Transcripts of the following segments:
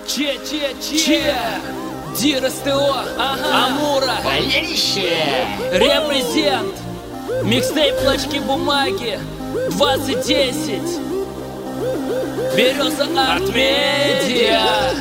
Че? Дир СТО, Амура, Репрезент, микстейп «Клочки бумаги», 2010, Береза Арт Медиа.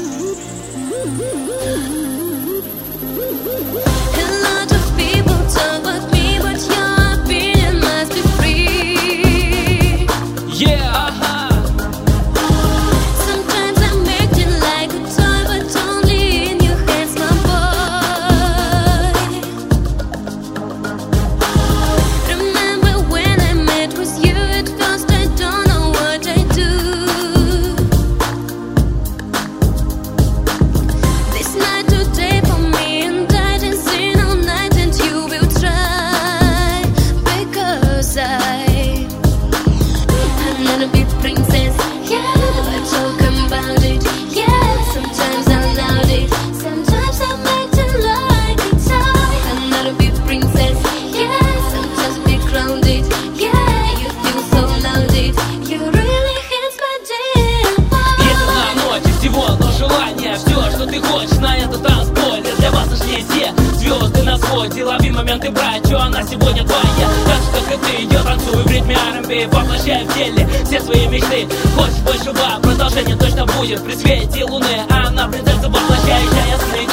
Лови моменты, брать, что она сегодня твоя. Так же, как и ты, я танцую в ритме R&B, воплощая в теле все свои мечты. Хочешь большего, продолжение точно будет. При свете луны, она принцесса, воплощающая сны.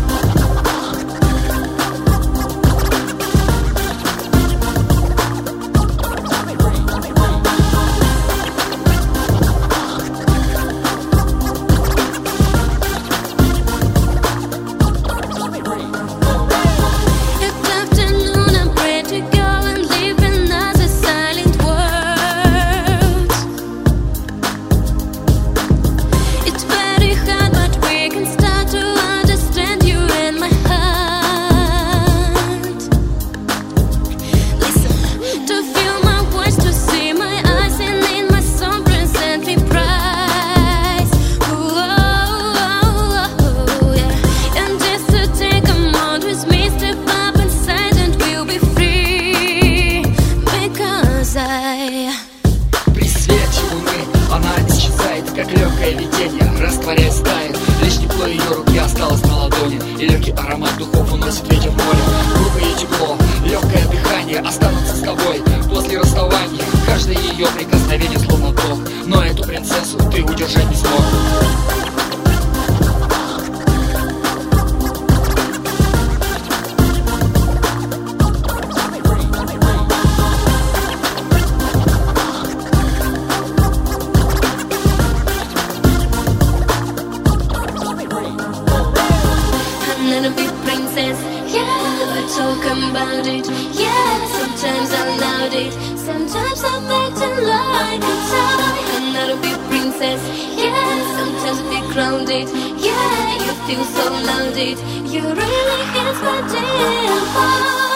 При свете луны она исчезает, как легкое видение, растворяясь тает. Лишь тепло ее руки осталось на ладони, и легкий аромат духов уносит ветер в море. Грубое тепло, легкое дыхание останутся с тобой после расставания. Каждое ее прикосновение словно вдох, но эту принцессу ты удержать не смог. Talking about it, yeah. Sometimes I loud it, sometimes I'm acting like a toy. I'm not a big princess, yeah. Sometimes be grounded, yeah. You feel so loaded, you really hit my damn heart.